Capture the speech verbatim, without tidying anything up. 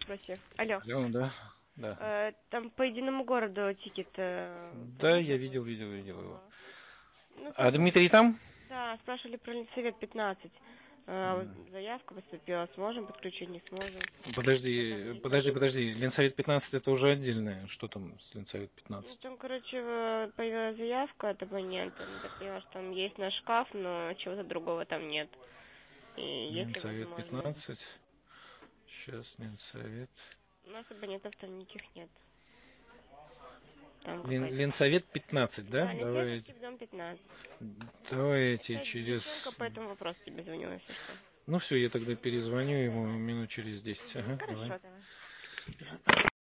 Спроси. Алло. Алло, да, да. Э, там по единому городу тикет. э, Да, я видел, видел, видел его. Ну, А там, Дмитрий там? да, спрашивали про Ленсовет пятнадцать. Э, вот заявка поступила, сможем подключить, не сможем. Подожди, подожди, подожди. Ленсовет пятнадцать это уже отдельное. Что там с Ленсовет Ну, пятнадцать? там, короче, э, появилась заявка от абонента. Ну, так поняла, что там есть наш шкаф, но чего-то другого там нет. И есть ли Ленсовет возможность? пятнадцать. Сейчас Ленсовет. У нас абонентов там никаких нет. Там Лен, какая-то... Ленсовет пятнадцать, да? Да, Давайте, Ленсовет дом пятнадцать. давайте Это девчонка через... по этому вопросу тебе звонила, если что. Ну все, я тогда перезвоню ему минут через десять. Ага, давай. Хорошо, давай.